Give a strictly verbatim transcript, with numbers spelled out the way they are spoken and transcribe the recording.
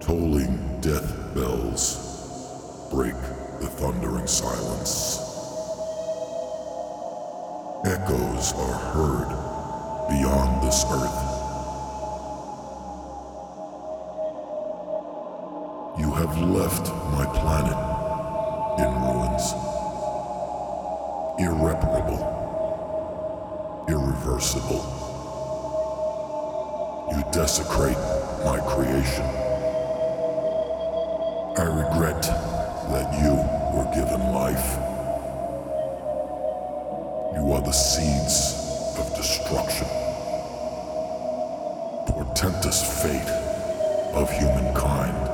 Tolling death bells break the thundering silence. Echoes are heard beyond this earth. You have left my planet in ruins. Irreparable. Irreversible. You desecrate my creation. I regret that you were given life. You are the seeds of destruction. Portentous fate of humankind.